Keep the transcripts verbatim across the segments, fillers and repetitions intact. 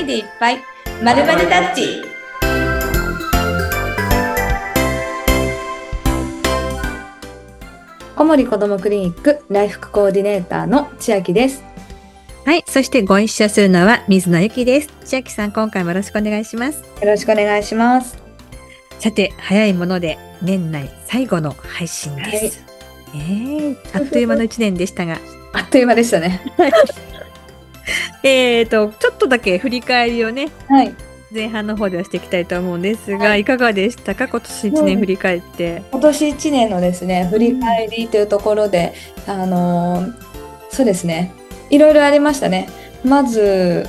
でいっぱいまるまるタッチ。小森子どもクリニックライフコーディネーターの千秋です。 はい、そしてご一緒するのは水野ゆきです。千秋さん、今回もよろしくお願いします。 よろしくお願いします。 さて、早いもので年内最後の配信です。はい、えー、あっという間のいちねんでしたがあっという間でしたね。 えーとちょっとだけ振り返りをね、 はい、 前半の方ではしていきたいと思うんですが、はい、いかがでしたか、今年いちねん振り返って。 今年いちねんのですね、振り返りというところで、うん、あのー、そうですね、いろいろありましたね。まず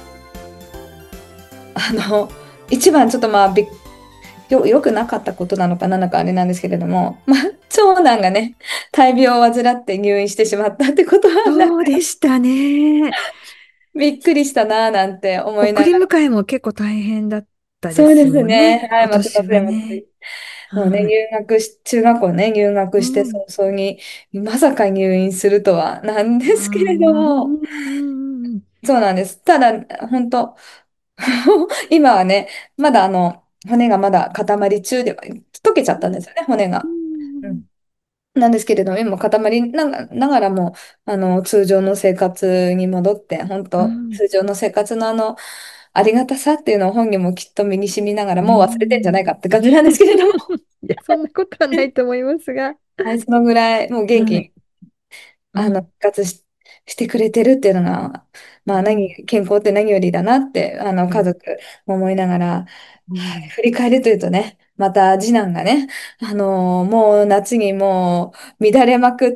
あの一番ちょっとまあびよよくなかったことなのかなのかあれなんですけれども、まあ、長男がね大病を患って入院してしまったってことはそうでしたね。 びっくりしたなぁなんて思いな送りがら。 迎えも結構大変だったでそうですすよね、 ね。はい、松葉今年はね。 杖松もうね、 はい、 入学し、中学校ね、入学してうん、 早々に、まさか入院するとはなんうですけれども、 ん、 そうなんです。ただ、本当今はね、まだあの、骨がまだ固まり中では、溶けちゃったんですよね、骨うが。うん、 ん。なんですけれども、今固まりながながらも、あの、通常の生活に戻って、本当うん、 通常の生活のあの、ありがたさっていうのを本人もきっと身に染みながら、 うもう忘れてんじゃなん。 いかって感じなんですけれども。 いや、そんなことはないと思いますが。 はい、そのぐらい、もう元気に、 はい。うあの、 ん。 復活し、してくれてるっていうのが、まあ、 うん。 何、健康って何よりだなって、あの、 うん。 家族も思いながら、はい、 うん。 振り返るというとね、また次男がね、あのーもう夏にもう乱れまくって、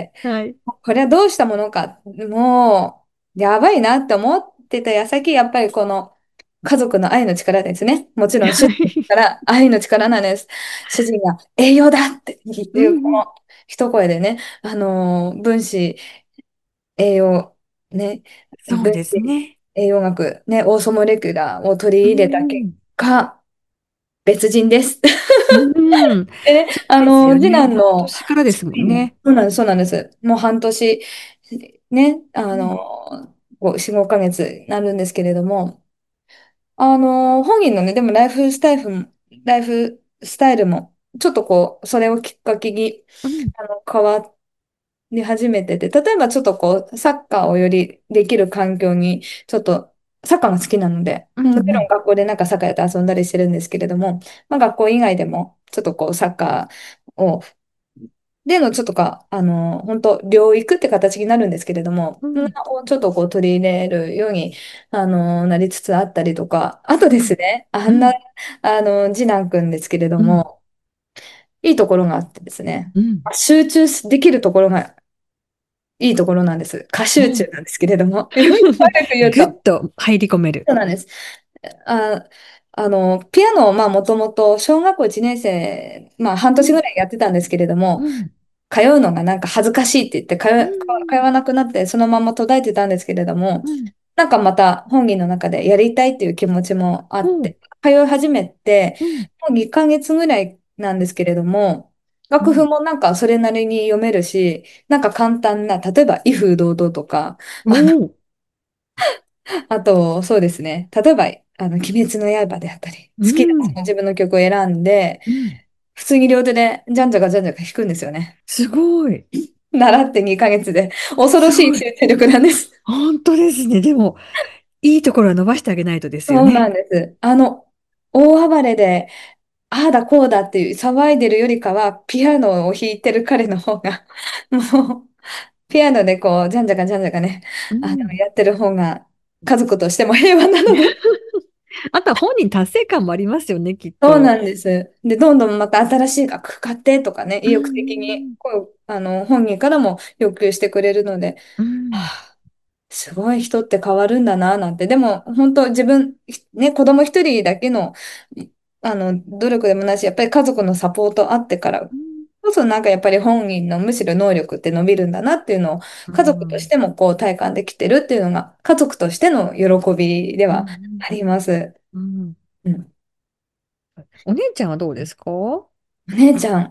はい。 これはどうしたものか、もう、やばいなって思ってた矢先、やっぱりこの家族の愛の力ですね。もちろん主人のはい。 力、愛の力なんです。主人が栄養だって言っうてる、こん。 の一声でね、あのー分子、栄養、ね、分そうです子、 ね。 栄養学、ね、オーソモレキュラーを取りう入れた結ん。 果、別人です。 うん。 でね、 そうですあの、次よね。半男の年からですもんね。 そうなんです、そうなんです。もう半年、ね、あうん。 の、ご、よん、ごかげつになるんですけれども、あの、本人のね、でもライフスタイルも、ライフスタイルも、ちょっとこう、それをきっかけに、 うん。 あの、変わり始めてて、例えばちょっとこう、サッカーをよりできる環境に、ちょっと、サッカーが好きなので、 うん。 もちろんうん。 学校でなんかサッカーやって遊んだりしてるんですけれども、まあ学校以外でも、ちょっとこう、サッカーをでのちょっとか、あの、本当療育って形になるんですけれども、 うん。 うんをちょっとこう取り入れるように、あの、なりつつあったりとか、あとですね、あんな、 うん。 あの、次男くんですけれどうん。 も、いいところがあってですね、 うん。 集中できるところがいいところなんです。過集中なんですけれども、よく悪く言うぐっと、 と入り込める。 そうなんです。あ、あの、ピアノをまあもともと小学校いちねん生、まあ半うん。 年ぐらいやってたんですけれども、 うん。 通うのがなんか恥ずかしいって言って通うう、通ん。 わなくなってそのまま途絶えてたんですけれども、 うん。 なんかまた本人の中でやりたいっていう気持ちもあっほう。 て、通い始めて、 うん。 もうにかげつぐらいなんですけれども、 うん。 楽譜もなんかそれなりに読めるし、なんか簡単な、例えば威風堂々とか、 おあの、 お。 あと、そうですね、例えば、あの、鬼滅の刃であったり、 う好きなそん。 の自分の曲を選んで、 うん。 普通に両手でじゃんじゃかじゃんじゃか弾くんですよね。 すごい。 習ってにかげつで。恐ろしいすごい。 集中力なんです。 本当ですね。でも、いいところは伸ばしてあげないとですよそうなね。 んです。あの、大暴れで、ああだこうだっていう騒いでるよりかは、ピアノを弾いてる彼の方が、もう、ピアノでこう、じゃんじゃかじゃんじゃかね、あの、 うん。 やってる方が、家族としても平和なので。 あとは本人達成感もありますよね、きっと。 そうなんです。で、どんどんまた新しい楽譜買ってとかね、 う意欲的に、 ん。 こう、あの、本人からも要求してくれるので、 うん。 はあ、すごい人って変わるんだな、なんて。でも、本当自分、ね、子供一人だけの、あの、努力でもないし、やっぱり家族のサポートあってからこそ、なんかやっぱり本人のむしろ能力って伸びるんだなっていうのを、 う家族としん。 てもこう体感できてるっていうのが、家族としての喜びでうはん。 あります。 うん。 うん。 お姉ちゃんはどうですか？ お姉ちゃん。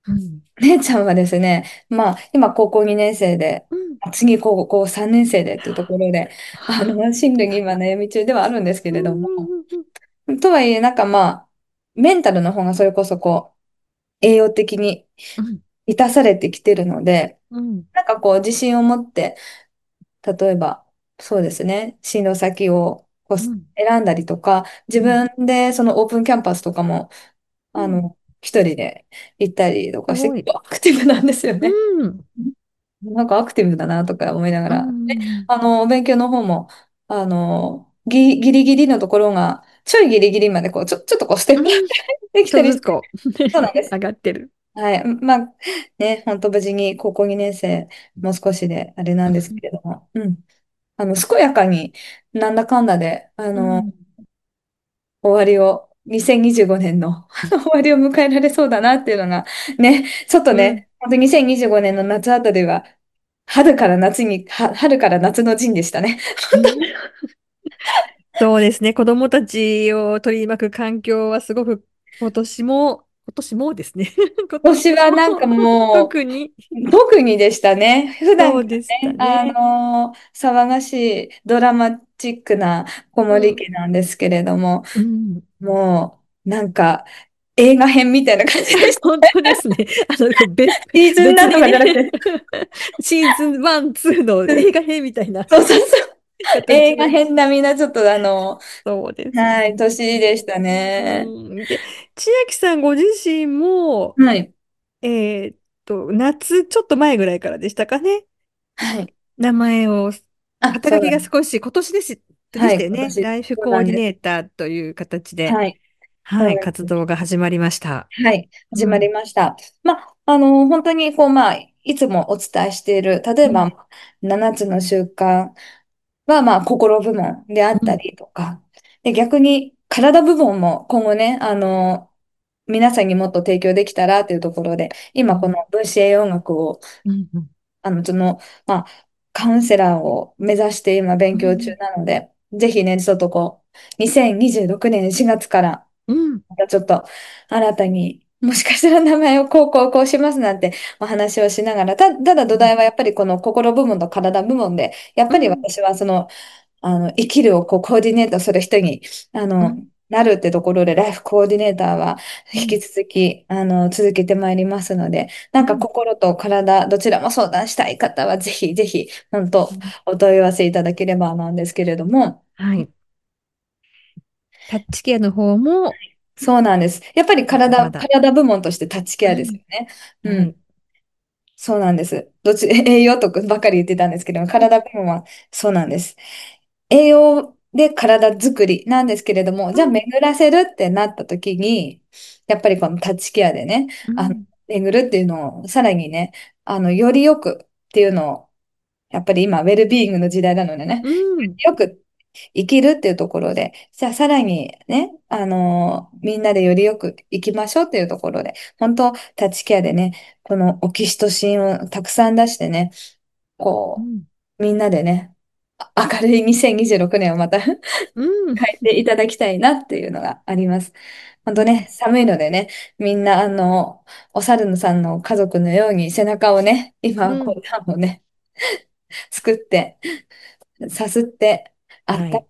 うん。 姉ちゃんはですね、まあ、今高校にねん生で、 うん。 次高校さんねん生でっていうところで、あはあ。 の、進路に今悩み中ではあるんですけうれども、 ん。うん。 とはいえ、なんかまあ、メンタルの方がそれこそこう、栄養的にうん。 満たされてきてるので、 うん。 なんかこう、自信を持って、例えば、そうですね、進路先をこううん。 選んだりとか、自うん。 分でそのオープンキャンパスとかも、 うん。 あの、一人で行ったりとかして、 すごい。 結構アクティブなんですようね。 ん。 なんかアクティブだなとか思いながうら。 ん。 あの、お勉強の方も、あの、ギ、ギリギリのところが、ちょいギリギリまでこう、ちょ、ちょっとこう、ステップアッうん。 プできちょっとたりして、 ずつこう、 そうなんです。 上がってる。 はい。まあ、ね、本当無事に高校にねん生、もう少しであれなんですけれども、うん。あの、健やかになんだかんだで、あの、 うん。 終わりを、にせんにじゅうごねんの終わりを迎えられそうだなっていうのが、ね、ちょっとうん。 ね、本当にせんにじゅうごねんの夏あたりは、春から夏に、は春から夏の陣でしたね。 うん。そうですね。子供たちを取り巻く環境はすごく今年も、今年もですね。今今年年もはなんかも特にう、特にでしたね。普段からそうでしたね、あね。 のー騒がしいドラマチックな子うん。 守家なんですけれども、 うん。 もう、なんか、映画編みたいな感じでした。 本当ですね。あの、別、 シーズンなんと別にね、 かじゃなくて、 シーズンワン、ツーの映画編みたいなそうそうそう。映画形の、 編並みな、ちょっとあの、 そうですはい、 ね。 年でしたね。 うん。で、千秋さんご自身も、 はい。 えーっと、夏ちょっと前ぐらいからでしたかね。 はい。 名前を、 あ、 肩書きそうなんです。 が少し、今年です、ではい、 したよね。 今年、 ライフそうなんです。 コーディネーターという形で、 はい、そうはい、 なんです。 活動が始まりました。 はい、始まりうん。 ました。まあ、あの、本当に、こう、まあ、いつもお伝えしている、例えうん。 ば、ななつの習慣は、まあ、心部門であったうん。 りとか、で、逆に、体部門も今後ね、あの、皆さんにもっと提供できたらというところで、今、こうん。 の分子栄養学を、 うん。うん。 あの、その、まあ、カウンセラーを目指して今勉強中うん。 なので、ぜひね、ちょっとこう、にせんにじゅうろくねんしがつから、 うん。 またちょっと新たに、もしかしたら名前をこうこうこうしますなんてお話をしながら、た、ただ土台はやっぱりこの心部門と体部門で、やっぱりうん。 私はその、あの、生きるをこうコーディネートする人に、あの、 うん。 なるってところで、ライフコーディネーターはうん。 引き続き、あの、続けてまいりますので、なんかうん。 心と体、どちらも相談したい方は、ぜひぜひ、本当、お問い合わせいただければなんですけれども、 はい。タッチケアの方も、 そうなんです。やっぱり体、 まだまだ。 体部門としてタッチケアですうん。 よね。うん。 はい。 そうなんです。どっち、栄養とかばっかり言ってたんですけども、 うん。 体部門はそうなんです。栄養で体作りなんですけれども、じゃあうん。 巡らせるってなった時に、やっぱりこのタッチケアでね、あの、 うん。 巡るっていうのをさらにね、あの、よりよくっていうのを、やっぱり今、ウェルビーイングの時代なのでね、 うん。 よく生きるっていうところで、じゃあさらにね、あのーみんなでよりよく生きましょうっていうところで、本当タッチケアでね、このオキシトシンをたくさん出してね、こうん。 う、みんなでね、あ明るいにせんにじゅうろくねんをまた変うん。 えていただきたいなっていうのがあります。本当ね、寒いのでね、みんな、あの、お猿のさんの家族のように背中をね、今はこうん。 う、タンをね、作って、さすって、あったまはい。 って、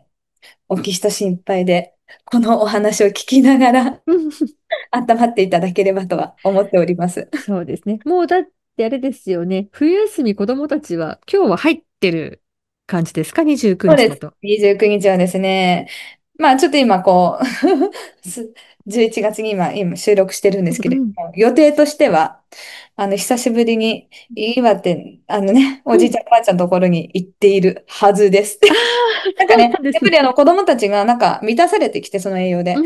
オキシトシンいっぱいで、このお話を聞きながらうん。 温まっていただければとは思っております。 そうですね。もうだってあれですよね。冬休み子供たちは今日は入ってる感じですか？ にじゅうくそうです。 日だと。 にじゅうくにちはですね、まあちょっと今こうすじゅういちがつに今、今収録してるんですけれうん。 ども、予定としては、あの、久しぶりに岩手、あのね、おうん。 じいちゃんおばあちゃんのところに行っているはずです。 ああ、そうななんかね、 んですね。 やっぱりあの子供たちがなんか満たされてきて、その栄養で、 うん。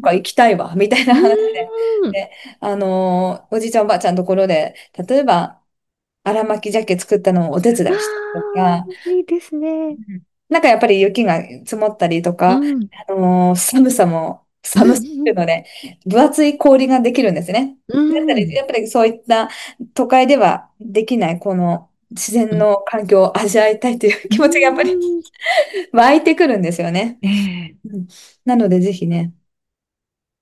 なんか行きたいわ、みたいなうん。 話で、 うん。 で、あのーおじいちゃんおばあちゃんのところで、例えば、荒巻鮭作ったのをお手あ伝いしたりとか、 あ、いいですね。 うんなんかやっぱり雪が積もったりとか、 うん。 あのー寒さもうん。 寒すぎるので、分厚い氷ができるんですね。 うだったり、 ん。 やっぱりそういった都会ではできないこの自然うん。 の環境を味わいたいというう気持ちがやっぱりん。 湧いてくるんですよね。 ええ。 うんなのでぜひね、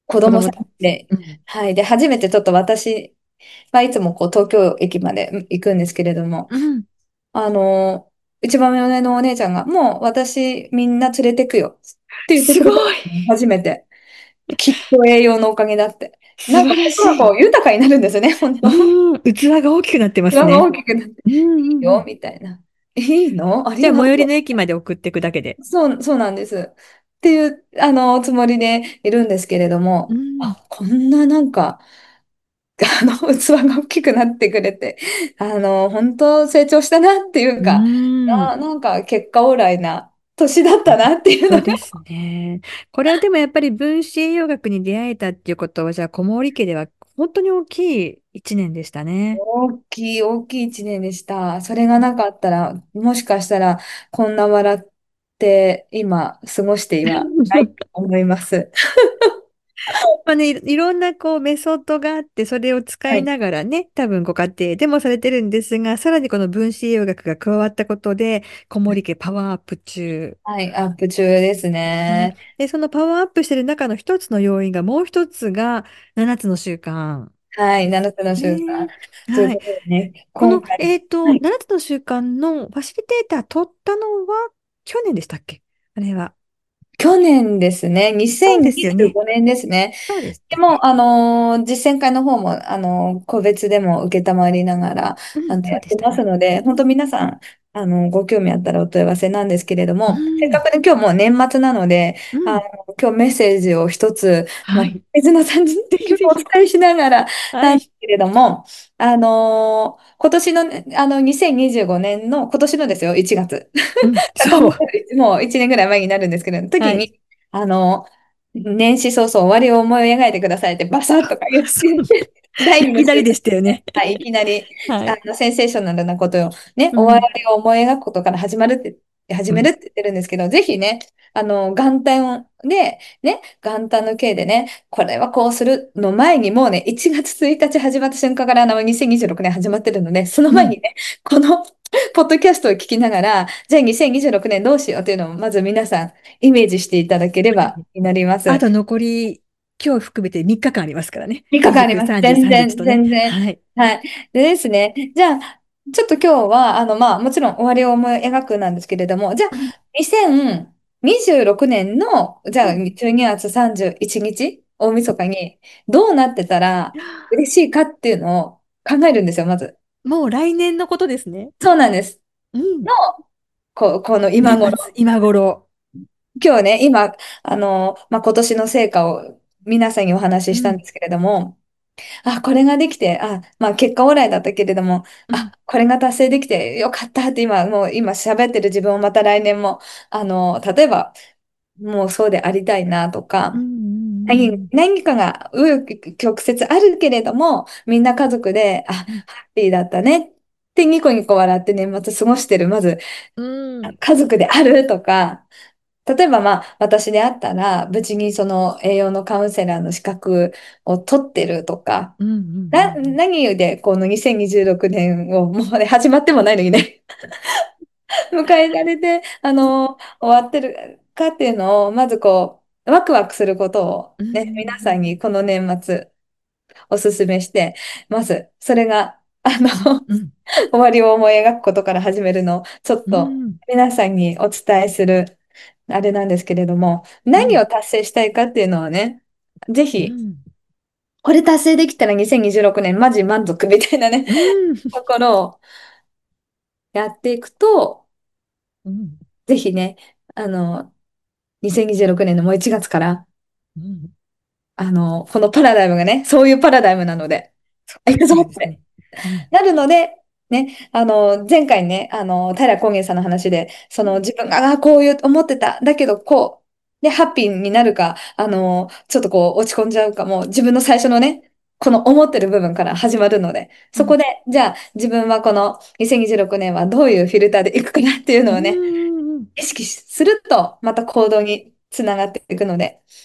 子供さん子供たち。 で、 うん。 はい。で、初めてちょっと私はいつもこう東京駅まで行くんですけれども、 うん。 あの、一番上のお姉ちゃんが、もう私みんな連れてくよって言ってくれたすごい。 の初めて。きっと栄養のおかげだって。なんか素晴らしい。 心がこう豊かになるんですよね、本当。 うん。器が大きくなってます器がね。 大きくなって、 うんうんうん。 いいよ、みたいな。いいのあじゃあ、 りがとう。 最寄りの駅まで送っていくだけで。 そう、そうなんです。っていう、あの、つもりでいるんですけれども、 うん。 あ、こんななんか、あの、器が大きくなってくれて、あの、本当成長したなっていううか、 ん。 な、なんか結果オーライな年だったなっていうのがそうですね。これはでもやっぱり分子栄養学に出会えたっていうことは、じゃあ、小森家では本当に大きい一年でしたね。 大きい、大きい一年でした。それがなかったら、もしかしたら、こんな笑って今、過ごしてはないと思います。 まあね、いいろんなこうメソッドがあって、それを使いはい。 ながらね、多分ご家庭でもされてるんですが、さらにこの分子栄養学が加わったことで、小森家パワーアップ中。 はい、アップ中ですね。 ね。 で、そのパワーアップしてる中の一つの要因が、もう一つがななつの習慣。 はい、ななつの習慣。 ね。 というはい。 ことでね、 この、 今回、 えっと、 はい、 ななつの習慣のファシリテーター取ったのは去年でしたっけ？あれは。 去年ですね、 そうで 2025 すよね。 年ですね。 そうでしたね。 でも、あのー実践会の方も、あのー個別でも受けたまりながら、 うん、 あの、やってそうでしたね。 ますので、本当皆さん、あの、ご興味あったらお問い合わせなんですけれどうも、せっかん、 くで今日もう年末なので、あの、 うん。 今日メッセージを一つ、もう、 はい。 水野さんにぜひぜおひ。 伝えしながらはい。 なんですけれども、あのー今年のね、あの、にせんにじゅうごねんの、今年のですよ、いちがつ。 うん、そう。 遡ってもういちねんぐらい前になるんですけど、時はい。 に、あの、年始早々終わりを思い描いてくださいってバサッとか言って、 そう。 第二の週間いきなりでしたよね。 はい、いきなり、 はい。 あの、センセーショナルなことをね、終わうん、 りを思い描くことから始まるって、始うん、 めるって言ってるんですけど、ぜひね、あの、元旦で、ね、元旦の計でね、これはこうするの前にもうね、いちがつついたち始まった瞬間からあのにせんにじゅうろくねん始まってるので、そのうん、 前にね、このポッドキャストを聞きながら、じゃあにせんにじゅうろくねんどうしようっていうのをまず皆さんイメージしていただければになります。 あと残り、今日含めてみっかかんありますからね。 みっかかんあります。 にひゃくさんじゅうさんにち全然、 とね。 全然。 はい。 はい。でですね。じゃあ、ちょっと今日は、あの、まあ、もちろん終わりを思い描くなんですけれども、じゃあ、 うん、 にせんにじゅうろくねんの、じゃあ、 うん。 じゅうにがつさんじゅういちにち、大晦日に、どうなってたら嬉しいかっていうのを考えるんですよ、まず。 もう来年のことですね。 そうなんです。 うん。 の、こ、この今頃。 年末、今頃。 今日ね、今、あの、まあ、今年の成果を皆さんにお話うん、 ししたんですけれども、あ、これができて、あ、まあ結果オーライだったけれども、あ、 うん、 これが達成できてよかったって今、もう今喋ってる自分をまた来年も、あの、例えば、もうそうでありたいなとうん、 か、 うん、 何、何かが紆余曲折あるけれども、みんな家族で、あ、ハうん、 ッピーだったねってニコニコ笑って年末過ごしてる、まずうん、うん、 家族であるとか、例えばまあ私であったら、無事にその栄養のカウンセラーの資格を取ってるとか、 うん、うな、 ん。 何でこのにせんにじゅうろくねんをもうね、始まってもないのにね、迎えられて、あの、終わってるかっていうのを、まずこう、ワクワクすることをうん、うね、皆ん、 さんにこの年末おすすめして、まず、それが、あの、 うん、うん、 終わりを思い描くことから始めるのを、ちょっとうん、 皆さんにお伝えする、あれなんですけれども、 うん、 何を達成したいかっていうのはね、ぜひ、 うん、 これ達成できたらにせんにじゅうろくねんマジ満足みたいなね、 うん、 ところをやっていくと、 うん、 ぜひね、あの、にせんにじゅうろくねんのもういちがつから、 うん。 あの、このパラダイムがね、そういうパラダイムなので、あ行くぞって。 そうですね。うん、 なるので、ね、あの、前回ね、あの、平光源さんの話で、その自分が、ああ、こういう思ってた、だけどこう、で、ハッピーになるか、あの、ちょっとこう落ち込んじゃうかも、自分の最初のね、この思ってる部分から始まるので、 うん、 そこで、じゃあ自分はこのにせんにじゅうろくねんはどういうフィルターでいくかなっていううのをね、 ん、 意識すると、また行動につながっていくので、 うん、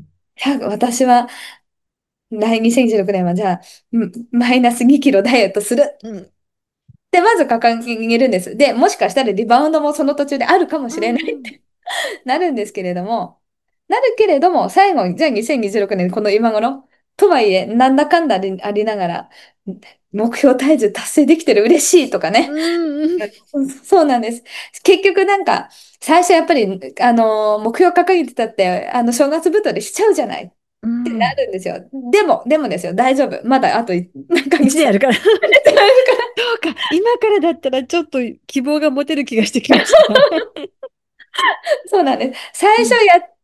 じゃあ私は来にせんにじゅうろくねんはじゃあ、うんマイナスにキロダイエットするうん、 で、まず掲げるんです。で、もしかしたらリバウンドもその途中であるかもしれないっうん、 てなるんですけれども、 なるけれども、最後に、じゃあにせんにじゅうろくねん、この今頃、とはいえ、なんだかんだでありながら、目標体重達成できてる嬉しいとかうね。 ん、うん、 うんそうなんです。結局なんか、最初やっぱり、あの、目標掲げてたって、あの、正月太りしちゃうじゃないうん。 なるんですよ。でも、でもですよ、大丈夫。まだあとい何ヶ月。 一年あるから。そうか。今からだったらちょっと希望が持てる気がしてきました。 そうなんです。最うん、 初やって、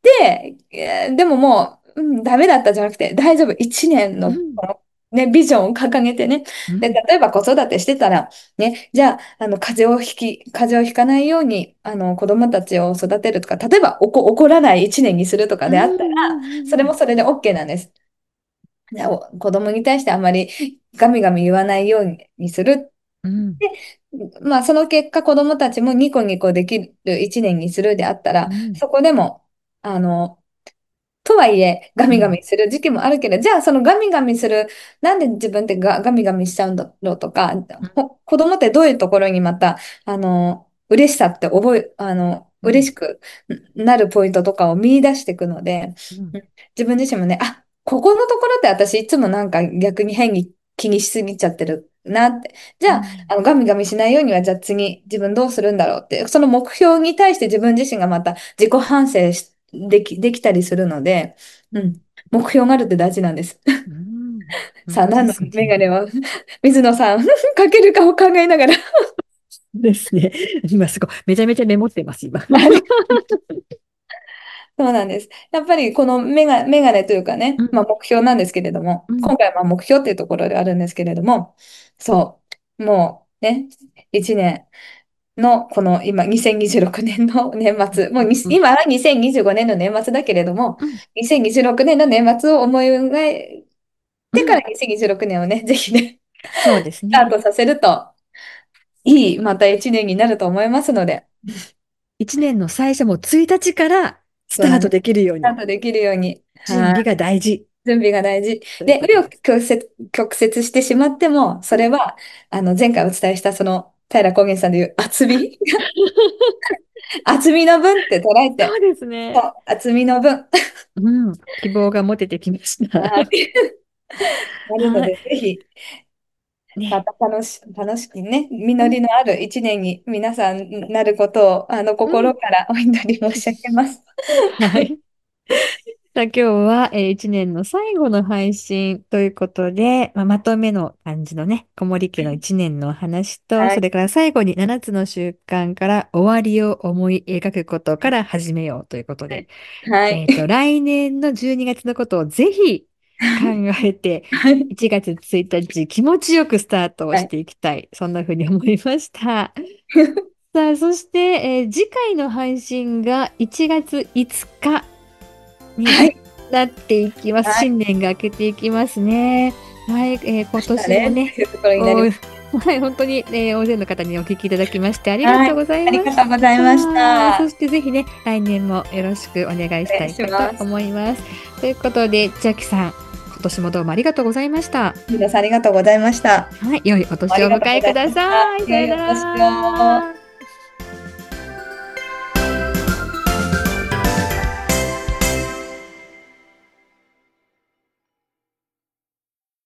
えーでももう、うん、ダメだったじゃなくて、大丈夫。一年の、 うん、 このね、ビジョンを掲げてね。で、 うん、 例えば子育てしてたら、ね、じゃあ、あの、風邪をひき、風邪をひかないように、あの、子供たちを育てるとか、例えば、おこ、怒らない一年にするとかうん、 であったら、 うそれん、 もそれで OK なんです。でお子供に対してあまりガミガミ言わないようにする。 うん、 まあ、その結果、子供たちもニコニコできる一年にするであったら、 うん、 そこでも、あの、とはいえ、ガミガうん、 ミする時期もあるけど、じゃあそのガミガミする、なんで自分ってガ、ガミガミしちゃうんだろうとか、ほ子供ってどういうところにまた、あの、嬉しさって覚え、あの、 うん、 嬉しくなるポイントとかを見出していくので、 うん、 うん自分自身もね、あ、ここのところって私いつもなんか逆に変に気にしすぎちゃってるなって。じゃあ、 うん、 あのガミガミしないようには、じゃあ次自分どうするんだろうって、その目標に対して自分自身がまた自己反省しでき、できたりするので、うん。目標があるって大事なんです。 うん。 さあ、 本当で何のすね。 メガネは、水野さん、かけるかを考えながら。 ですね。今すごい、めちゃめちゃメモってます、今。 あれそうなんです。やっぱりこのメガ、メガネというかね、まあうん、 目標なんですけれども、 うん、 今回はまあ目標っていうところであるんですけれども、そう、もうね、いちねんのこの今、にせんにじゅうろくねんの年末、もうにうん、 今はにせんにじゅうごねんの年末だけれども、 うん、 にせんにじゅうろくねんの年末を思い描いうん。 てからにせんにじゅうろくねんをね、ぜひね、 そうですスターね。 トさせると、いい、また一年になると思いますので、 一年の最初もついたちからスそうなんです。 タートできるように、 スタートできるように、 準備がはい。 大事準備が大事。で、 ということ紆余です。 曲折、曲折してしまっても、そうん、 れは、あの、前回お伝えしたその、平光源さんでいう厚み厚みの分って捉えて、 そうですね。 そう、厚みの分。 うん、希望が持ててきました。 はい。なるのはい。 で、ぜひ、まね。 た楽し、楽しくね、 うん、 実りのある一年に皆さんなることを、あの、 うん。 心からお祈り申し上げます。 はい。さあ、今日は、えー、一年の最後の配信ということで、まあ、まとめの感じのね、小森家の一年のお話と、 はい。 それから最後にななつの習慣から終わりを思い描くことから始めようということで、 はい。 えっと、来年のじゅうにがつのことをぜひ考えて、 はい。 いちがつついたち気持ちよくスタートをはい。 していきたい。そんな風に思いました。さあ、そして、えー次回の配信がいちがついつかにはい。 なっていきます。 はい。 新年が明けていきますね。はい、えー今年もだね。 ね、 というところになりお、 ます。 はい、本当に、えー大勢の方にお聞きいただきましてありがはい。 とうございありがましとうございました。そた。 してぜひね、来年もよろしくお願いしたお願いいかとします。 思います。ということで、千秋さん、今年もどうもありがとうございました。 皆さんありがとうございました。 はい、良いおありがとう年をお迎えくございました。 ださい。さよな良いお年を。 ら。